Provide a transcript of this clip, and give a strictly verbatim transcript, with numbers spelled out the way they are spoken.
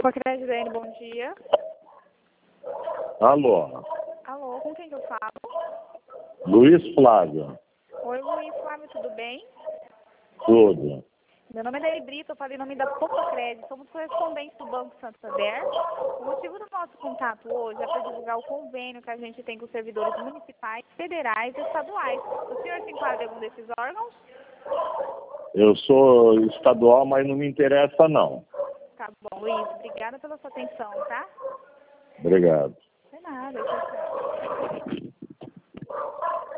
Pacredidene, bom dia. Alô? Alô, com quem que eu falo? Luiz Flávio. Oi, Luiz Flávio, tudo bem? Tudo. Meu nome é Dani Brito, eu falei em nome da Pacredidene, somos correspondentes do Banco Santander. O motivo do nosso contato hoje é para divulgar o convênio que a gente tem com os servidores municipais, federais e estaduais. O senhor se enquadra em algum desses órgãos? Eu sou estadual, mas não me interessa, não. Tá bom, Luiz, obrigada pela sua atenção, tá? Obrigado. De nada, tchau, tchau.